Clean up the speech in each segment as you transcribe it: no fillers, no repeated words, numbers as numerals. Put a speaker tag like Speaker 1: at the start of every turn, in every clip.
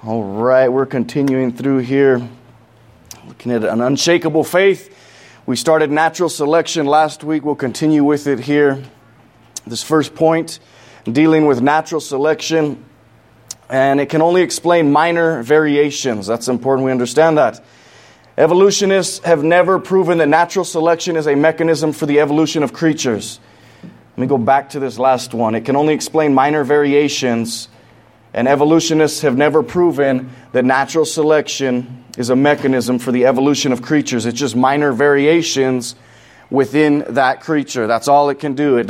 Speaker 1: All right, we're continuing through here, looking at an unshakable faith. We started natural selection last week. We'll continue with it here. This first point, dealing with natural selection, and it can only explain minor variations. That's important we understand that. Evolutionists have never proven that natural selection is a mechanism for the evolution of creatures. Let me go back to this last one. It can only explain minor variations. And evolutionists have never proven that natural selection is a mechanism for the evolution of creatures. It's just minor variations within that creature. That's all it can do.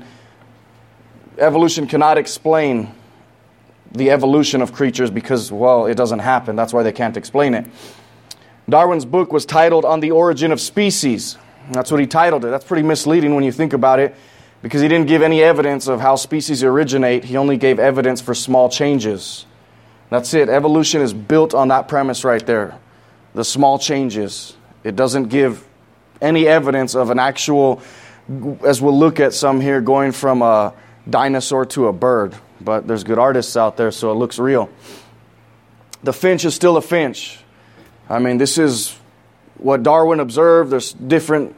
Speaker 1: Evolution cannot explain the evolution of creatures because, well, it doesn't happen. That's why they can't explain it. Darwin's book was titled On the Origin of Species. That's what he titled it. That's pretty misleading when you think about it, because he didn't give any evidence of how species originate. He only gave evidence for small changes. That's it. Evolution is built on that premise right there. The small changes. It doesn't give any evidence of an actual, as we'll look at some here, going from a dinosaur to a bird. But there's good artists out there, so it looks real. The finch is still a finch. I mean, this is what Darwin observed. There's different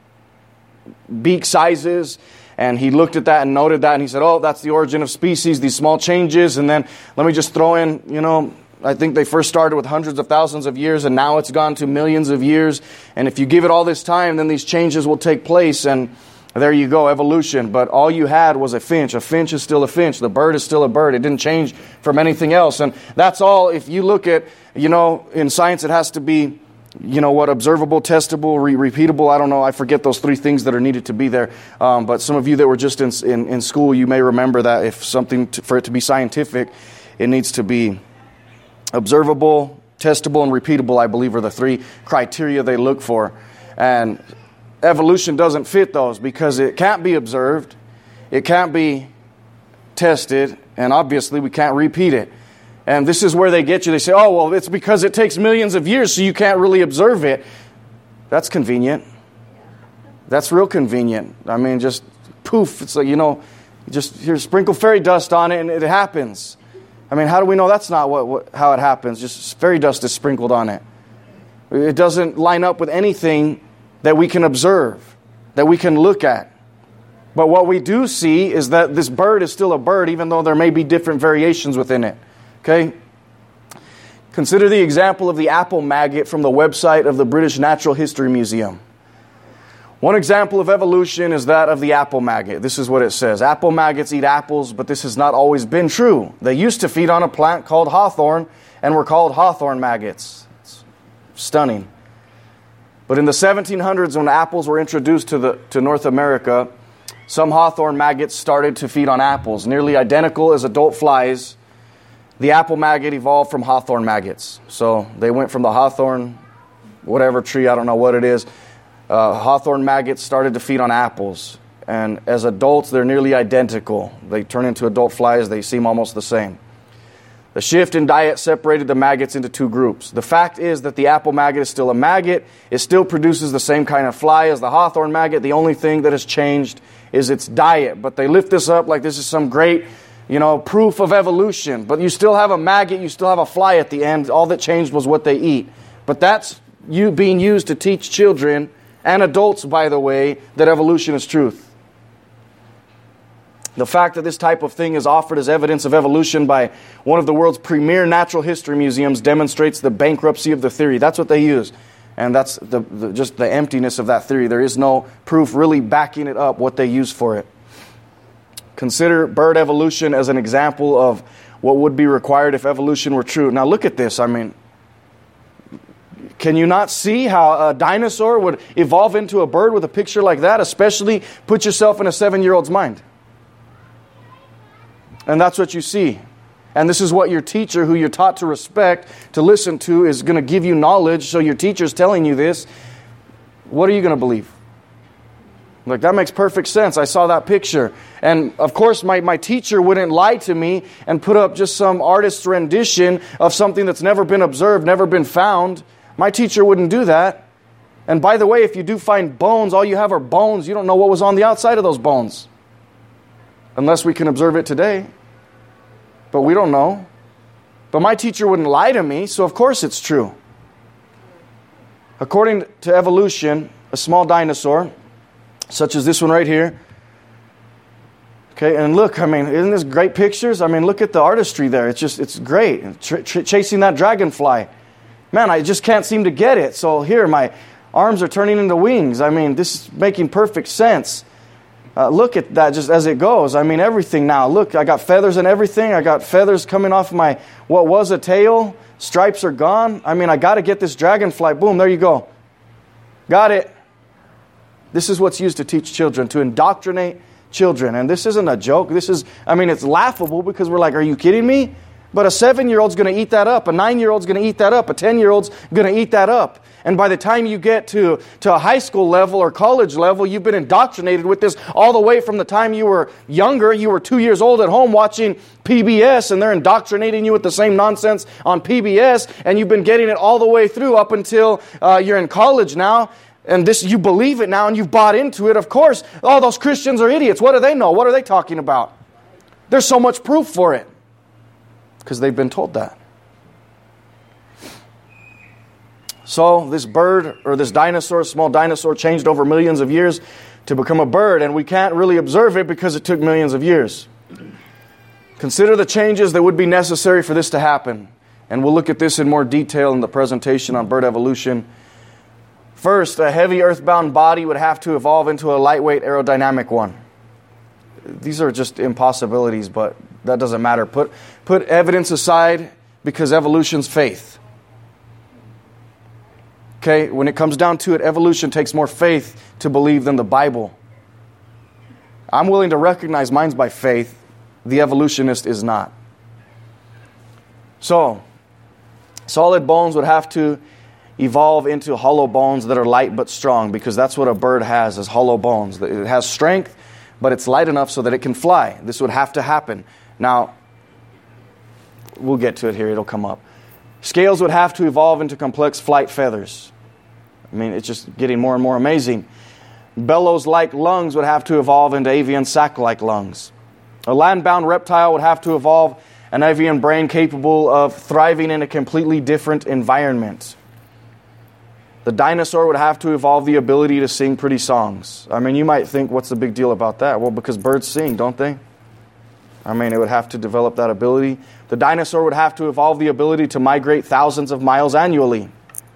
Speaker 1: beak sizes. And he looked at that and noted that, and he said, oh, that's the origin of species, these small changes. And then let me just throw in, I think they first started with hundreds of thousands of years, and now it's gone to millions of years. And if you give it all this time, then these changes will take place. And there you go, evolution. But all you had was a finch. A finch is still a finch. The bird is still a bird. It didn't change from anything else. And that's all. If you look at, in science, it has to be, observable, testable, repeatable. I don't know. I forget those three things that are needed to be there. But some of you that were just in school, you may remember that if something, for it to be scientific, it needs to be observable, testable, and repeatable, I believe, are the three criteria they look for. And evolution doesn't fit those because it can't be observed, it can't be tested, and obviously we can't repeat it. And this is where they get you. They say, oh, well, it's because it takes millions of years, so you can't really observe it. That's convenient. That's real convenient. I mean, just poof. It's like, just here, sprinkle fairy dust on it, and it happens. I mean, how do we know that's not how it happens? Just fairy dust is sprinkled on it. It doesn't line up with anything that we can observe, that we can look at. But what we do see is that this bird is still a bird, even though there may be different variations within it. Okay? Consider the example of the apple maggot from the website of the British Natural History Museum. One example of evolution is that of the apple maggot. This is what it says. Apple maggots eat apples, but this has not always been true. They used to feed on a plant called hawthorn and were called hawthorn maggots. It's stunning. But in the 1700s, when apples were introduced to North America, some hawthorn maggots started to feed on apples. Nearly identical as adult flies, the apple maggot evolved from hawthorn maggots. So they went from the hawthorn, whatever tree, I don't know what it is. Hawthorn maggots started to feed on apples. And as adults, they're nearly identical. They turn into adult flies. They seem almost the same. The shift in diet separated the maggots into two groups. The fact is that the apple maggot is still a maggot. It still produces the same kind of fly as the hawthorn maggot. The only thing that has changed is its diet. But they lift this up like this is some great, proof of evolution. But you still have a maggot, you still have a fly at the end. All that changed was what they eat. But that's being used to teach children and adults, by the way, that evolution is truth. The fact that this type of thing is offered as evidence of evolution by one of the world's premier natural history museums demonstrates the bankruptcy of the theory. That's what they use. And that's just the emptiness of that theory. There is no proof really backing it up, what they use for it. Consider bird evolution as an example of what would be required if evolution were true. Now look at this. I mean, can you not see how a dinosaur would evolve into a bird with a picture like that? Especially put yourself in a 7-year-old's mind. And that's what you see. And this is what your teacher, who you're taught to respect, to listen to, is going to give you knowledge. So your teacher's telling you this. What are you going to believe? Like, that makes perfect sense. I saw that picture. And of course, my teacher wouldn't lie to me and put up just some artist's rendition of something that's never been observed, never been found. My teacher wouldn't do that. And by the way, if you do find bones, all you have are bones. You don't know what was on the outside of those bones. Unless we can observe it today. But we don't know. But my teacher wouldn't lie to me, so of course it's true. According to evolution, a small dinosaur, such as this one right here, okay, and look, I mean, isn't this great pictures? I mean, look at the artistry there. It's great. Chasing that dragonfly. Man, I just can't seem to get it. So here, my arms are turning into wings. I mean, this is making perfect sense. Look at that just as it goes. I mean, everything now. Look, I got feathers and everything. I got feathers coming off my, what was a tail. Stripes are gone. I mean, I got to get this dragonfly. Boom, there you go. Got it. This is what's used to teach children, to indoctrinate children. And this isn't a joke. This is, I mean, it's laughable because we're like, are you kidding me? But a 7-year-old's going to eat that up. A 9-year-old's going to eat that up. A 10-year-old's going to eat that up. And by the time you get to a high school level or college level, you've been indoctrinated with this all the way from the time you were younger. You were 2 years old at home watching PBS, and they're indoctrinating you with the same nonsense on PBS, and you've been getting it all the way through up until you're in college now. And this, you believe it now, and you've bought into it. Of course, all those Christians are idiots. What do they know? What are they talking about? There's so much proof for it. Because they've been told that. So this bird, or this dinosaur, small dinosaur, changed over millions of years to become a bird. And we can't really observe it because it took millions of years. Consider the changes that would be necessary for this to happen. And we'll look at this in more detail in the presentation on bird evolution. First, a heavy earthbound body would have to evolve into a lightweight aerodynamic one. These are just impossibilities, but that doesn't matter. Put evidence aside, because evolution's faith. Okay, when it comes down to it, evolution takes more faith to believe than the Bible. I'm willing to recognize mine's by faith. The evolutionist is not. So, solid bones would have to evolve into hollow bones that are light but strong, because that's what a bird has, is hollow bones. It has strength, but it's light enough so that it can fly. This would have to happen. Now, we'll get to it here. It'll come up. Scales would have to evolve into complex flight feathers. I mean, it's just getting more and more amazing. Bellows-like lungs would have to evolve into avian sac-like lungs. A land-bound reptile would have to evolve an avian brain capable of thriving in a completely different environment. The dinosaur would have to evolve the ability to sing pretty songs. I mean, you might think, what's the big deal about that? Well, because birds sing, don't they? I mean, it would have to develop that ability. The dinosaur would have to evolve the ability to migrate thousands of miles annually.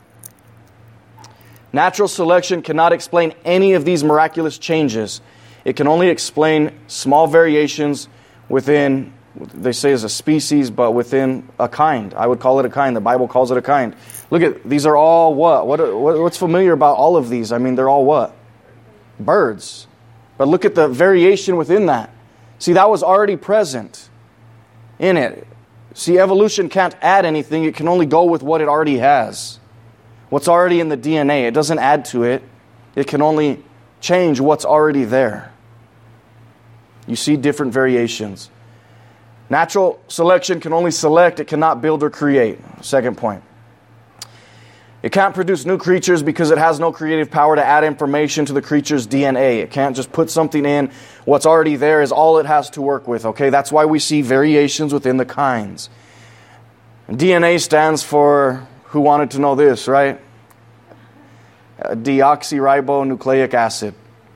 Speaker 1: Natural selection cannot explain any of these miraculous changes. It can only explain small variations within, they say as a species, but within a kind. I would call it a kind. The Bible calls it a kind. Look at, these are all what? What's familiar about all of these? I mean, they're all what? Birds. But look at the variation within that. See, that was already present in it. See, evolution can't add anything. It can only go with what it already has. What's already in the DNA. It doesn't add to it. It can only change what's already there. You see different variations. Natural selection can only select. It cannot build or create. Second point. It can't produce new creatures because it has no creative power to add information to the creature's DNA. It can't just put something in. What's already there is all it has to work with. Okay, that's why we see variations within the kinds. And DNA stands for, who wanted to know this, right? Deoxyribonucleic acid.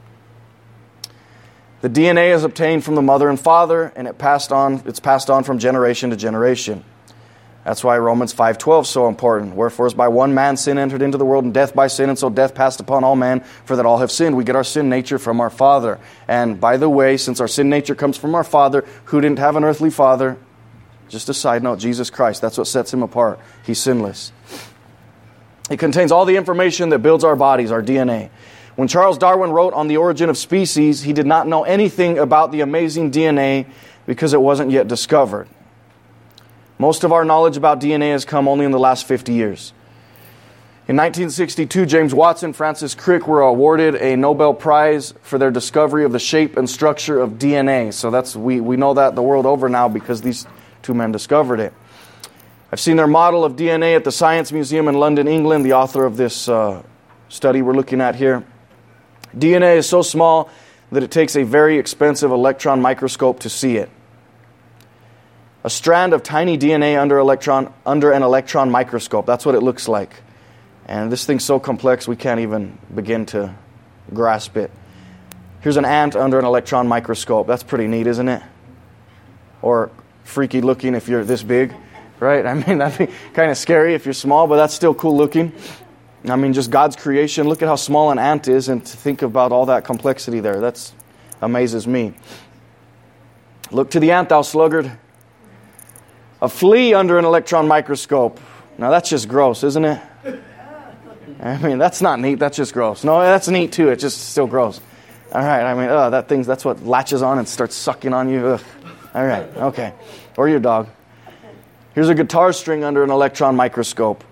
Speaker 1: The DNA is obtained from the mother and father, and it's passed on from generation to generation. That's why Romans 5:12 is so important. Wherefore, as by one man sin entered into the world, and death by sin, and so death passed upon all men, for that all have sinned. We get our sin nature from our father. And by the way, since our sin nature comes from our father, who didn't have an earthly father? Just a side note, Jesus Christ. That's what sets him apart. He's sinless. It contains all the information that builds our bodies, our DNA. When Charles Darwin wrote on the origin of species, he did not know anything about the amazing DNA because it wasn't yet discovered. Most of our knowledge about DNA has come only in the last 50 years. In 1962, James Watson, Francis Crick were awarded a Nobel Prize for their discovery of the shape and structure of DNA. So we know that the world over now because these two men discovered it. I've seen their model of DNA at the Science Museum in London, England, the author of this study we're looking at here. DNA is so small that it takes a very expensive electron microscope to see it. A strand of tiny DNA under an electron microscope. That's what it looks like. And this thing's so complex we can't even begin to grasp it. Here's an ant under an electron microscope. That's pretty neat, isn't it? Or freaky looking if you're this big, right? I mean, that'd be kind of scary if you're small, but that's still cool looking. I mean, just God's creation. Look at how small an ant is, and to think about all that complexity there. That amazes me. Look to the ant, thou sluggard. A flea under an electron microscope. Now that's just gross, isn't it? I mean, that's not neat. That's just gross. No, that's neat too. It's just still gross. All right. I mean, that's what latches on and starts sucking on you. Ugh. All right. Okay. Or your dog. Here's a guitar string under an electron microscope.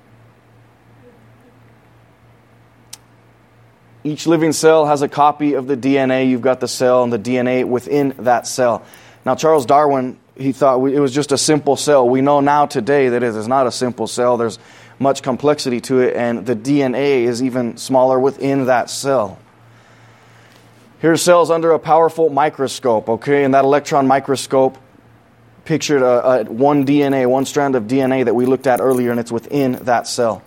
Speaker 1: Each living cell has a copy of the DNA. You've got the cell and the DNA within that cell. Now, Charles Darwin, he thought it was just a simple cell. We know now today that it is not a simple cell. There's much complexity to it, and the DNA is even smaller within that cell. Here's cells under a powerful microscope, okay? And that electron microscope pictured one strand of DNA that we looked at earlier, and it's within that cell.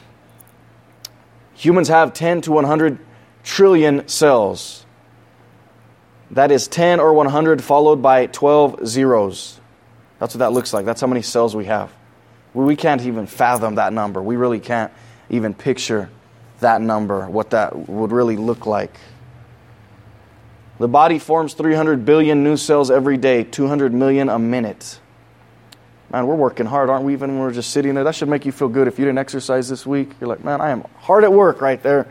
Speaker 1: Humans have 10 to 100 trillion cells. That is 10 or 100 followed by 12 zeros. That's what that looks like. That's how many cells we have. We can't even fathom that number. We really can't even picture that number, what that would really look like. The body forms 300 billion new cells every day, 200 million a minute. Man, we're working hard, aren't we? Even when we're just sitting there. That should make you feel good if you didn't exercise this week. You're like, man, I am hard at work right there.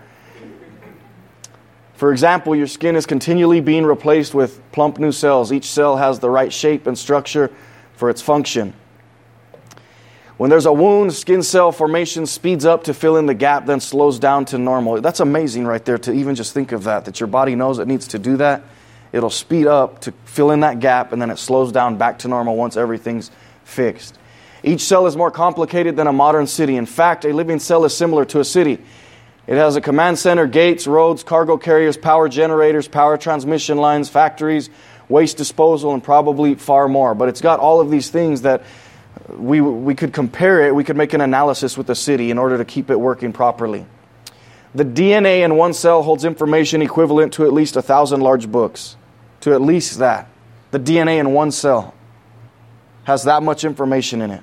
Speaker 1: For example, your skin is continually being replaced with plump new cells. Each cell has the right shape and structure for its function. When there's a wound, skin cell formation speeds up to fill in the gap, then slows down to normal. That's amazing right there to even just think of that your body knows it needs to do that. It'll speed up to fill in that gap, and then it slows down back to normal once everything's fixed. Each cell is more complicated than a modern city. In fact, a living cell is similar to a city. It has a command center, gates, roads, cargo carriers, power generators, power transmission lines, factories, waste disposal, and probably far more. But it's got all of these things that we could compare it, we could make an analysis with a city in order to keep it working properly. The DNA in one cell holds information equivalent to at least 1,000 large books. To at least that. The DNA in one cell has that much information in it.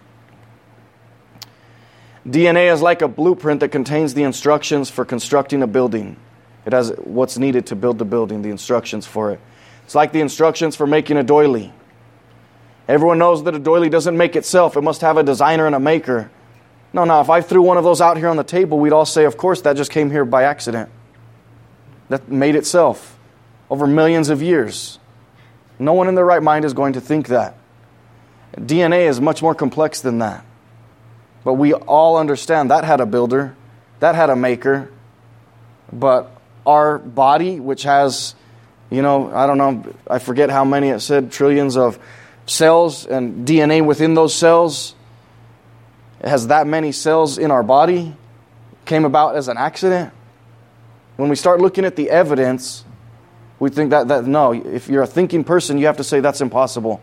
Speaker 1: DNA is like a blueprint that contains the instructions for constructing a building. It has what's needed to build the building, the instructions for it. It's like the instructions for making a doily. Everyone knows that a doily doesn't make itself. It must have a designer and a maker. No, if I threw one of those out here on the table, we'd all say, of course, that just came here by accident. That made itself over millions of years. No one in their right mind is going to think that. DNA is much more complex than that. But we all understand that had a builder, that had a maker. But our body, which has, I don't know, I forget how many it said, trillions of cells and DNA within those cells, it has that many cells in our body, came about as an accident. When we start looking at the evidence, we think that no, if you're a thinking person, you have to say that's impossible.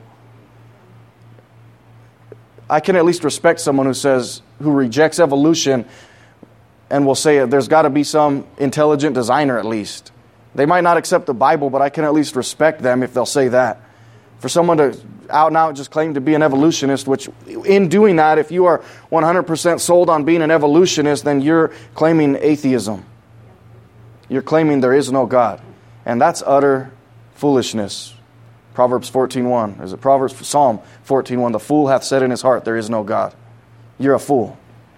Speaker 1: I can at least respect someone who rejects evolution and will say there's got to be some intelligent designer at least. They might not accept the Bible, but I can at least respect them if they'll say that. For someone to out and out just claim to be an evolutionist, which in doing that, if you are 100% sold on being an evolutionist, then you're claiming atheism. You're claiming there is no God. And that's utter foolishness. Proverbs 14:1. Is it Psalm 14:1? The fool hath said in his heart, there is no God. You're a fool.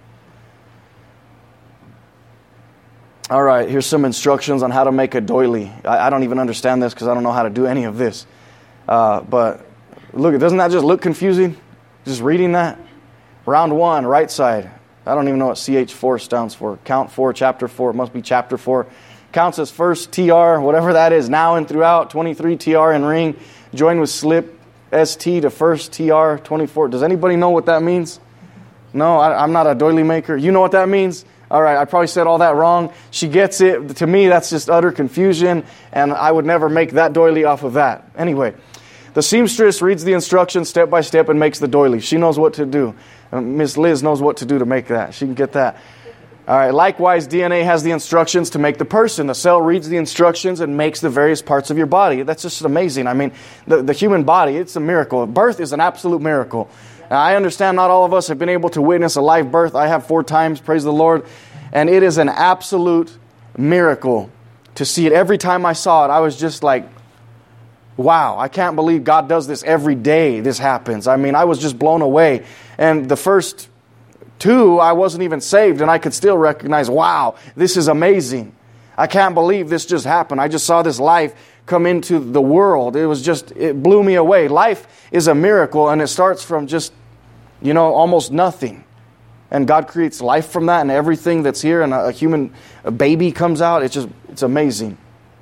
Speaker 1: All right, here's some instructions on how to make a doily. I don't even understand this because I don't know how to do any of this. But look, doesn't that just look confusing? Just reading that? Round 1, right side. I don't even know what CH4 stands for. Count 4, chapter 4. It must be chapter 4. Counts as first TR, whatever that is, now and throughout. 23 TR and ring. Join with slip ST to first TR 24. Does anybody know what that means? No, I'm not a doily maker. You know what that means? All right, I probably said all that wrong. She gets it. To me, that's just utter confusion, and I would never make that doily off of that. Anyway, The seamstress reads the instructions step by step and makes the doily. She knows what to do. Miss Liz knows what to do to make that. She can get that. All right. Likewise, DNA has the instructions to make the person. The cell reads the instructions and makes the various parts of your body. That's just amazing. I mean, the human body, it's a miracle. Birth is an absolute miracle. Now, I understand not all of us have been able to witness a live birth. I have 4 times, praise the Lord. And it is an absolute miracle to see it. Every time I saw it, I was just like, wow, I can't believe God does this every day. This happens. I mean, I was just blown away. And the first 2, I wasn't even saved, and I could still recognize, wow, this is amazing. I can't believe this just happened. I just saw this life come into the world. It blew me away. Life is a miracle, and it starts from just, almost nothing. And God creates life from that, and everything that's here, and a baby comes out. It's amazing.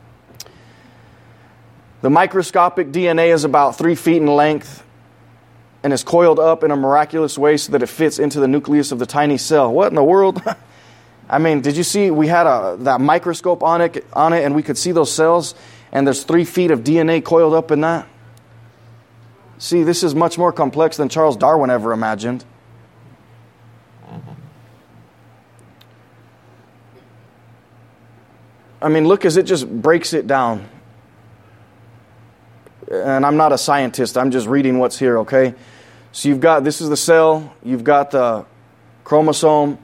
Speaker 1: The microscopic DNA is about 3 feet in length and is coiled up in a miraculous way so that it fits into the nucleus of the tiny cell. What in the world? I mean, did you see we had that microscope on it, and we could see those cells, and there's 3 feet of DNA coiled up in that? See, this is much more complex than Charles Darwin ever imagined. I mean, look as it just breaks it down. And I'm not a scientist, I'm just reading what's here, okay? So this is the cell, you've got the chromosome,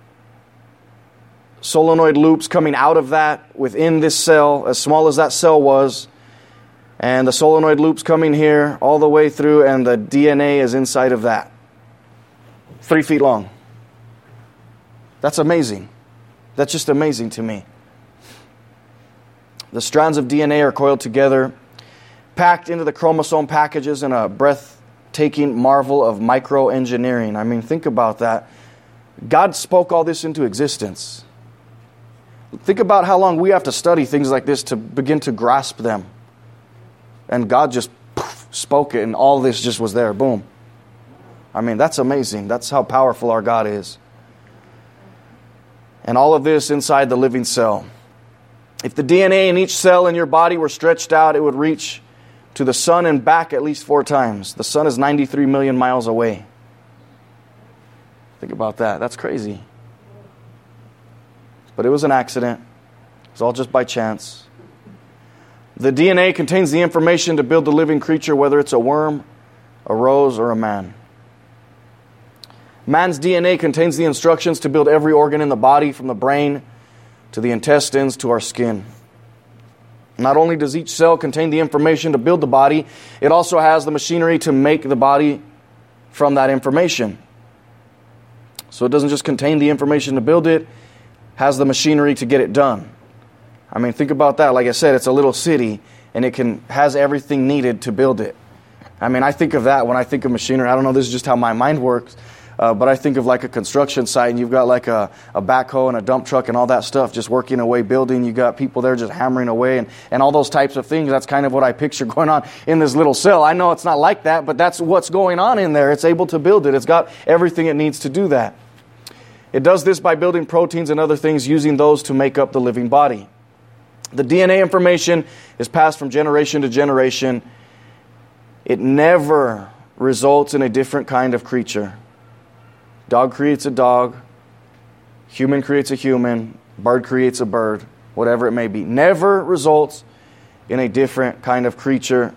Speaker 1: solenoid loops coming out of that within this cell, as small as that cell was, and the solenoid loops coming here all the way through, and the DNA is inside of that. 3 feet long. That's amazing. That's just amazing to me. The strands of DNA are coiled together, packed into the chromosome packages in a breathtaking marvel of microengineering. I mean, think about that. God spoke all this into existence. Think about how long we have to study things like this to begin to grasp them. And God just spoke it, and all this just was there. Boom. I mean, that's amazing. That's how powerful our God is. And all of this inside the living cell. If the DNA in each cell in your body were stretched out, it would reach to the sun and back at least 4 times. The sun is 93 million miles away. Think about that. That's crazy. But it was an accident. It was all just by chance. The DNA contains the information to build the living creature, whether it's a worm, a rose, or a man. Man's DNA contains the instructions to build every organ in the body, from the brain to the intestines to our skin. Not only does each cell contain the information to build the body, it also has the machinery to make the body from that information. So it doesn't just contain the information to build it, has the machinery to get it done. I mean, think about that. Like I said, it's a little city, and it has everything needed to build it. I mean, I think of that when I think of machinery. I don't know, this is just how my mind works. But I think of like a construction site, and you've got like a backhoe and a dump truck and all that stuff just working away, building. You got people there just hammering away and all those types of things. That's kind of what I picture going on in this little cell. I know it's not like that, but that's what's going on in there. It's able to build it. It's got everything it needs to do that. It does this by building proteins and other things, using those to make up the living body. The DNA information is passed from generation to generation. It never results in a different kind of creature. Dog creates a dog, human creates a human, bird creates a bird, whatever it may be. Never results in a different kind of creature,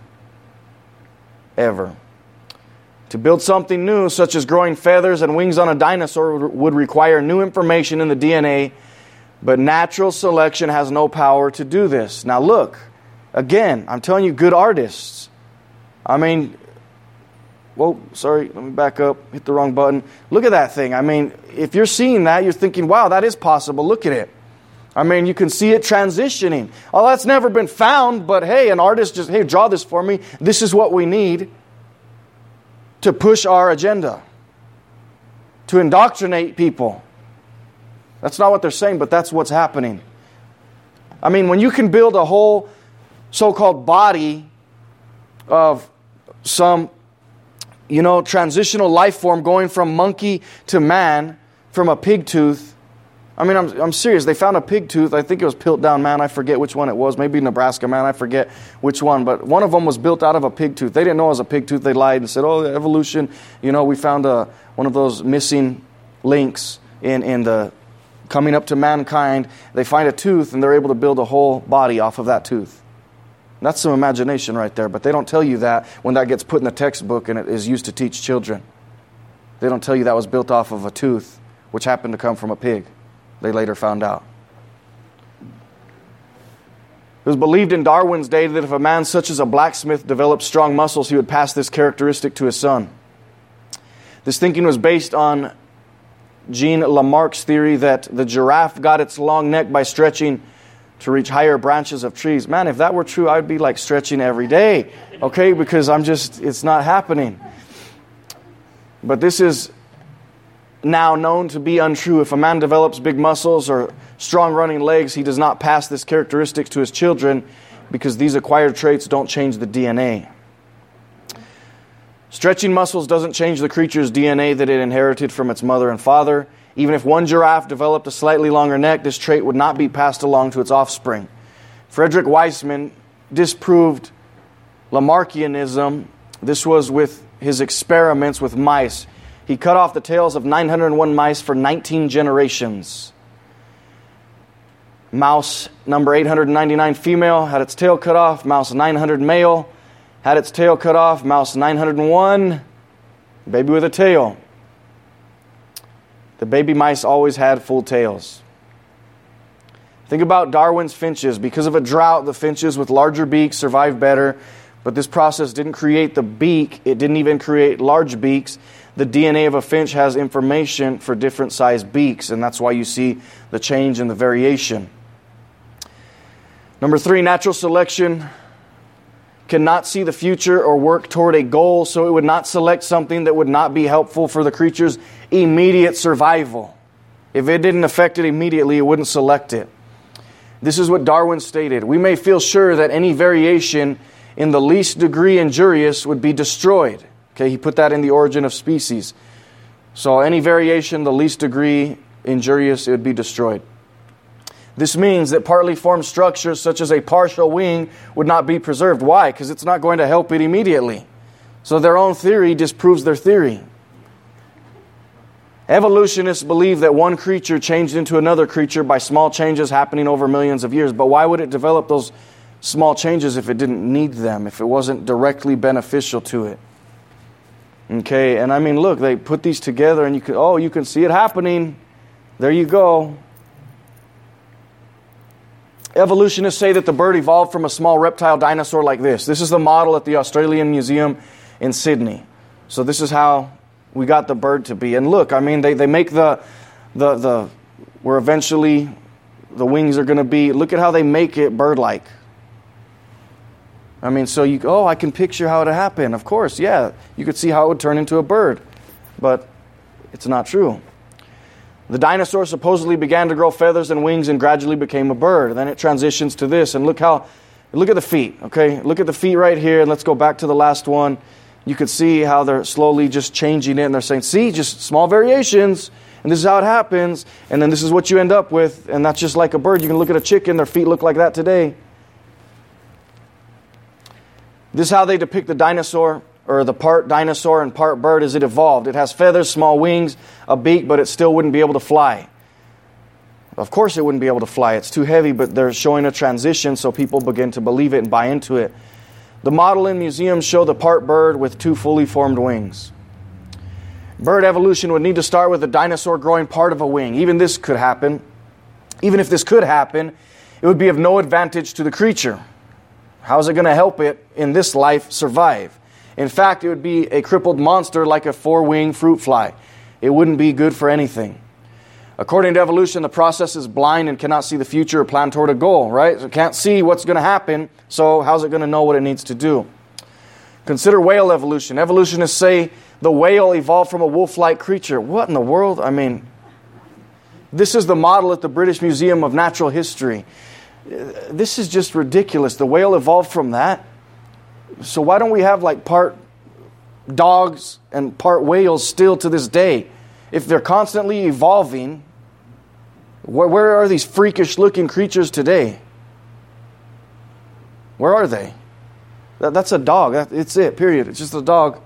Speaker 1: ever. To build something new, such as growing feathers and wings on a dinosaur, would require new information in the DNA, but natural selection has no power to do this. Now look, again, I'm telling you, good artists. I mean, whoa, sorry, let me back up, hit the wrong button. Look at that thing. I mean, if you're seeing that, you're thinking, wow, that is possible. Look at it. I mean, you can see it transitioning. Oh, that's never been found, but hey, an artist just, hey, draw this for me. This is what we need to push our agenda, to indoctrinate people. That's not what they're saying, but that's what's happening. I mean, when you can build a whole so-called body of some transitional life form going from monkey to man, from a pig tooth, I mean, I'm serious. They found a pig tooth. I think it was Piltdown Man. I forget which one it was. Maybe Nebraska Man. I forget which one. But one of them was built out of a pig tooth. They didn't know it was a pig tooth. They lied and said, oh, evolution. We found one of those missing links in the coming up to mankind. They find a tooth, and they're able to build a whole body off of that tooth. That's some imagination right there. But they don't tell you that when that gets put in the textbook and it is used to teach children. They don't tell you that was built off of a tooth, which happened to come from a pig. They later found out. It was believed in Darwin's day that if a man such as a blacksmith developed strong muscles, he would pass this characteristic to his son. This thinking was based on Jean Lamarck's theory that the giraffe got its long neck by stretching to reach higher branches of trees. Man, if that were true, I'd be like stretching every day, okay? Because it's not happening. But this is now known to be untrue. If a man develops big muscles or strong running legs, he does not pass this characteristic to his children because these acquired traits don't change the DNA. Stretching muscles doesn't change the creature's DNA that it inherited from its mother and father. Even if one giraffe developed a slightly longer neck, this trait would not be passed along to its offspring. Frederick Weissman disproved Lamarckianism. This was with his experiments with mice. He cut off the tails of 901 mice for 19 generations. Mouse number 899 female had its tail cut off. Mouse 900 male had its tail cut off. Mouse 901, baby with a tail. The baby mice always had full tails. Think about Darwin's finches. Because of a drought, the finches with larger beaks survived better. But this process didn't create the beak. It didn't even create large beaks. The DNA of a finch has information for different sized beaks, and that's why you see the change and the variation. Number 3, natural selection cannot see the future or work toward a goal, so it would not select something that would not be helpful for the creature's immediate survival. If it didn't affect it immediately, it wouldn't select it. This is what Darwin stated. We may feel sure that any variation in the least degree injurious would be destroyed. Okay, he put that in The Origin of Species. So any variation, the least degree injurious, it would be destroyed. This means that partly formed structures such as a partial wing would not be preserved. Why? Because it's not going to help it immediately. So their own theory disproves their theory. Evolutionists believe that one creature changed into another creature by small changes happening over millions of years. But why would it develop those small changes if it didn't need them, if it wasn't directly beneficial to it? Okay, and I mean, look, they put these together and you can see it happening. There you go. Evolutionists say that the bird evolved from a small reptile dinosaur like this. This is the model at the Australian Museum in Sydney. So this is how we got the bird to be. And look, I mean, they make the where eventually the wings are going to be. Look at how they make it bird-like. I mean, so I can picture how it happened. Of course, yeah, you could see how it would turn into a bird. But it's not true. The dinosaur supposedly began to grow feathers and wings and gradually became a bird. Then it transitions to this. And look at the feet, okay? Look at the feet right here. And let's go back to the last one. You could see how they're slowly just changing it. And they're saying, see, just small variations. And this is how it happens. And then this is what you end up with. And that's just like a bird. You can look at a chicken. Their feet look like that today. This is how they depict the dinosaur, or the part dinosaur and part bird as it evolved. It has feathers, small wings, a beak, but it still wouldn't be able to fly. Of course it wouldn't be able to fly. It's too heavy, but they're showing a transition so people begin to believe it and buy into it. The model in museums show the part bird with 2 fully formed wings. Bird evolution would need to start with the dinosaur growing part of a wing. Even if this could happen, it would be of no advantage to the creature. How is it going to help it in this life survive? In fact, it would be a crippled monster like a 4-winged fruit fly. It wouldn't be good for anything. According to evolution, the process is blind and cannot see the future or plan toward a goal, right? So it can't see what's going to happen, so how's it going to know what it needs to do? Consider whale evolution. Evolutionists say the whale evolved from a wolf-like creature. What in the world? I mean, this is the model at the British Museum of Natural History. This is just ridiculous. The whale evolved from that. So why don't we have like part dogs and part whales still to this day? If they're constantly evolving, Where are these freakish looking creatures today? Where are they? That's a dog. It's it, period. It's just a dog.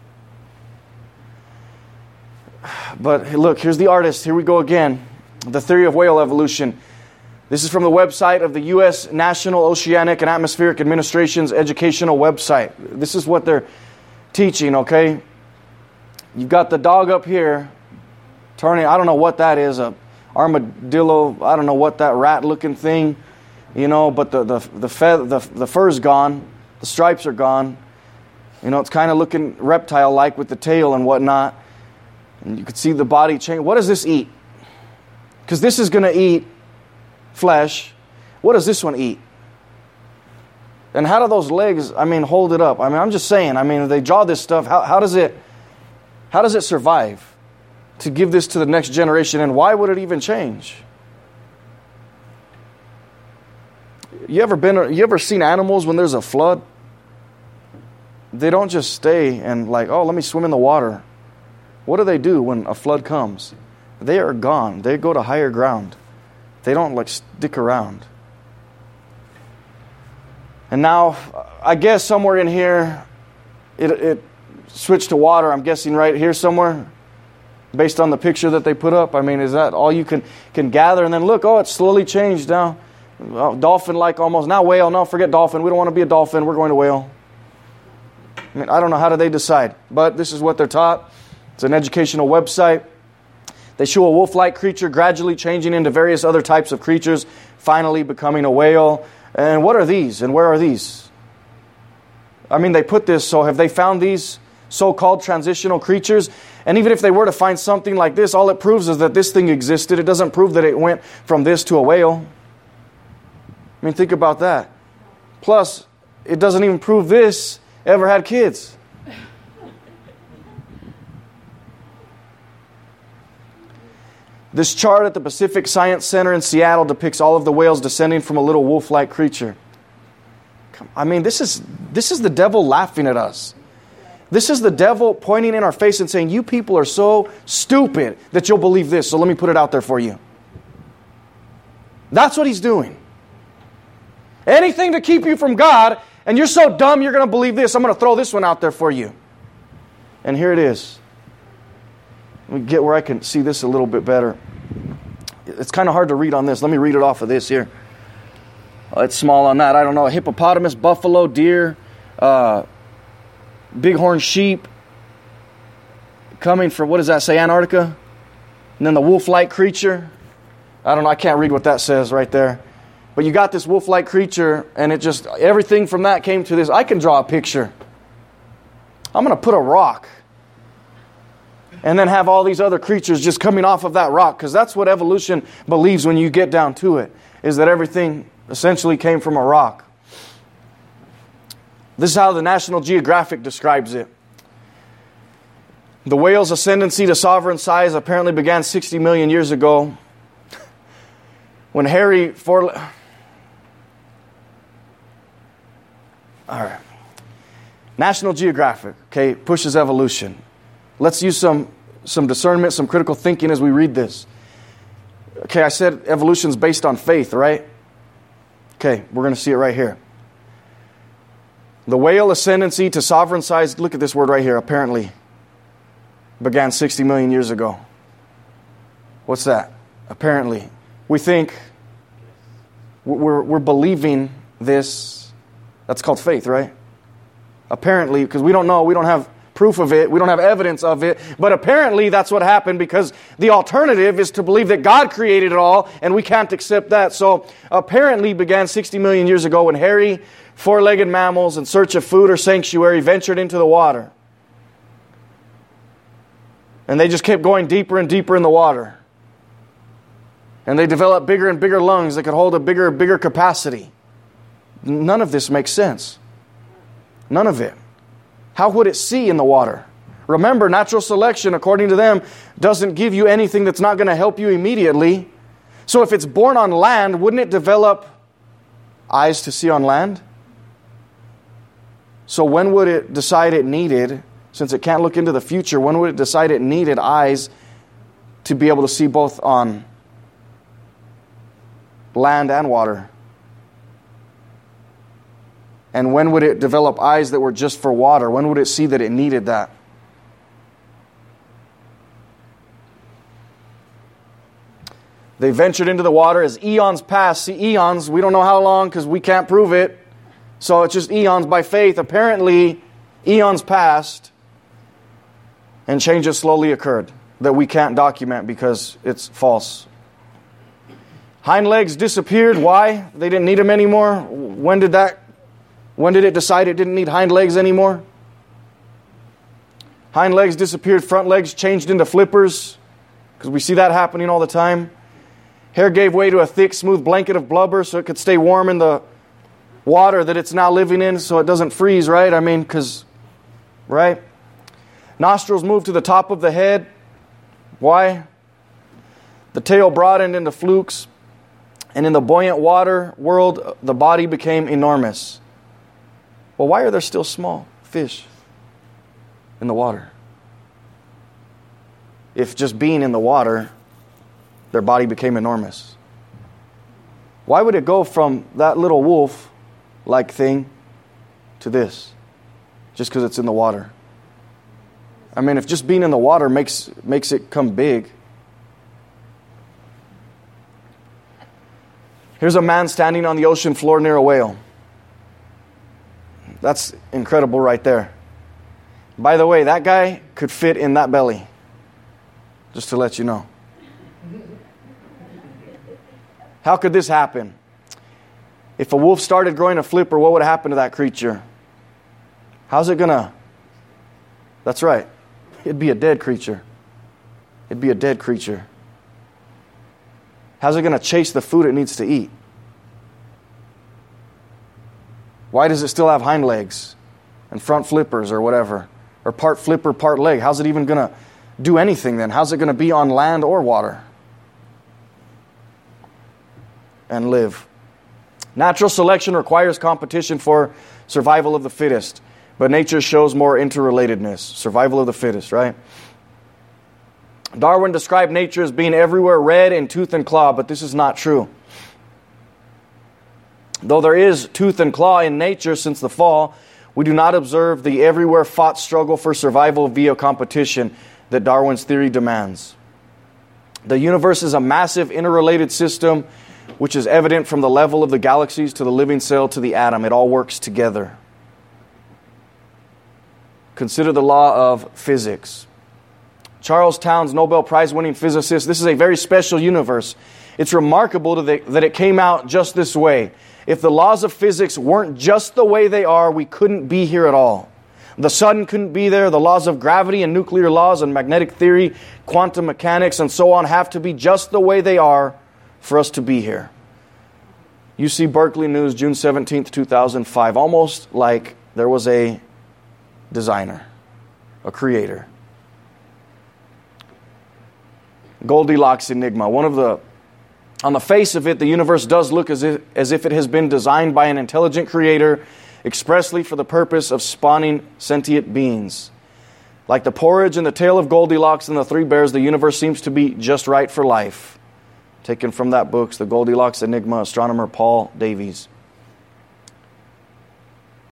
Speaker 1: But look, here's the artist. Here we go again. The theory of whale evolution. This is from the website of the U.S. National Oceanic and Atmospheric Administration's educational website. This is what they're teaching, okay? You've got the dog up here turning, I don't know what that is, a armadillo, I don't know what that rat-looking thing, but the fur's gone, the stripes are gone. It's kind of looking reptile-like with the tail and whatnot. And you can see the body change. What does this eat? Because this is going to eat flesh. What does this one eat? And how do those legs, hold it up? I'm just saying, if they draw this stuff, how does it survive to give this to the next generation? And why would it even change? You ever seen animals when there's a flood? They don't just stay and let me swim in the water. What do when a flood comes? They are gone. They go to higher ground. They don't stick around. And now, I guess somewhere in here, it switched to water. I'm guessing right here somewhere, based on the picture that they put up. Is that all you can gather? And then look, it's slowly changed now. Dolphin-like almost. Now whale. No, forget dolphin. We don't want to be a dolphin. We're going to whale. I don't know how do they decide, but this is what they're taught. It's an educational website. They show a wolf-like creature gradually changing into various other types of creatures, finally becoming a whale. And what are these? And where are these? They put this, so have they found these so-called transitional creatures? And even if they were to find something like this, all it proves is that this thing existed. It doesn't prove that it went from this to a whale. Think about that. Plus, it doesn't even prove this ever had kids. This chart at the Pacific Science Center in Seattle depicts all of the whales descending from a little wolf-like creature. This is the devil laughing at us. This is the devil pointing in our face and saying, you people are so stupid that you'll believe this, so let me put it out there for you. That's what he's doing. Anything to keep you from God, and you're so dumb you're going to believe this. I'm going to throw this one out there for you. And here it is. Let me get where I can see this a little bit better. It's kind of hard to read on this. Let me read it off of this here. It's small on that. I don't know. A hippopotamus, buffalo, deer, bighorn sheep. Coming from, what does that say, Antarctica? And then the wolf-like creature. I don't know. I can't read what that says right there. But you got this wolf-like creature, and everything from that came to this. I can draw a picture. I'm going to put a rock. And then have all these other creatures just coming off of that rock. Because that's what evolution believes when you get down to it. Is that everything essentially came from a rock. This is how the National Geographic describes it. The whale's ascendancy to sovereign size apparently began 60 million years ago. When Harry All right. National Geographic, pushes evolution. Let's use some discernment, some critical thinking as we read this. I said evolution's based on faith, right? We're going to see it right here. The whale ascendancy to sovereign size, look at this word right here, apparently, began 60 million years ago. What's that? Apparently. We think we're believing this. That's called faith, right? Apparently, because we don't know, we don't have proof of it, we don't have evidence of it, but apparently that's what happened, because the alternative is to believe that God created it all, and we can't accept that. So apparently began 60 million years ago when hairy, four-legged mammals in search of food or sanctuary ventured into the water. And they just kept going deeper and deeper in the water. And they developed bigger and bigger lungs that could hold a bigger and bigger capacity. None of this makes sense. None of it. How would it see in the water? Remember, natural selection, according to them, doesn't give you anything that's not going to help you immediately. So if it's born on land, wouldn't it develop eyes to see on land? So when would it decide it needed, since it can't look into the future, when would it decide it needed eyes to be able to see both on land and water? And when would it develop eyes that were just for water? When would it see that it needed that? They ventured into the water as eons passed. See, eons, we don't know how long because we can't prove it. So it's just eons by faith. Apparently, eons passed and changes slowly occurred that we can't document because it's false. Hind legs disappeared. Why? They didn't need them anymore. When did it decide it didn't need hind legs anymore? Hind legs disappeared. Front legs changed into flippers because we see that happening all the time. Hair gave way to a thick, smooth blanket of blubber so it could stay warm in the water that it's now living in so it doesn't freeze, right? I mean, right? Nostrils moved to the top of the head. Why? The tail broadened into flukes. And in the buoyant water world, the body became enormous. Well, why are there still small fish in the water? If just being in the water, their body became enormous. Why would it go from that little wolf-like thing to this? Just because it's in the water. I mean, if just being in the water makes it come big. Here's a man standing on the ocean floor near a whale. That's incredible right there. By the way, that guy could fit in that belly. Just to let you know. How could this happen? If a wolf started growing a flipper, what would happen to that creature? How's it gonna? That's right. It'd be a dead creature. It'd be a dead creature. How's it gonna chase the food it needs to eat? Why does it still have hind legs and front flippers or whatever? Or part flipper, part leg? How's it even gonna do anything then? How's it gonna be on land or water? And live. Natural selection requires competition for survival of the fittest, but nature shows more interrelatedness. Survival of the fittest, right? Darwin described nature as being everywhere red in tooth and claw, but this is not true. Though there is tooth and claw in nature since the fall, we do not observe the everywhere fought struggle for survival via competition that Darwin's theory demands. The universe is a massive interrelated system which is evident from the level of the galaxies to the living cell to the atom. It all works together. Consider the law of physics. Charles Townes, Nobel Prize-winning physicist, this is a very special universe. It's remarkable that it came out just this way. If the laws of physics weren't just the way they are, we couldn't be here at all. The sun couldn't be there. The laws of gravity and nuclear laws and magnetic theory, quantum mechanics, and so on have to be just the way they are for us to be here. UC Berkeley News, June 17th, 2005. Almost like there was a designer, a creator. Goldilocks enigma. On the face of it, the universe does look as if it has been designed by an intelligent creator expressly for the purpose of spawning sentient beings. Like the porridge and the tale of Goldilocks and the Three Bears, the universe seems to be just right for life. Taken from that book, The Goldilocks Enigma, astronomer Paul Davies.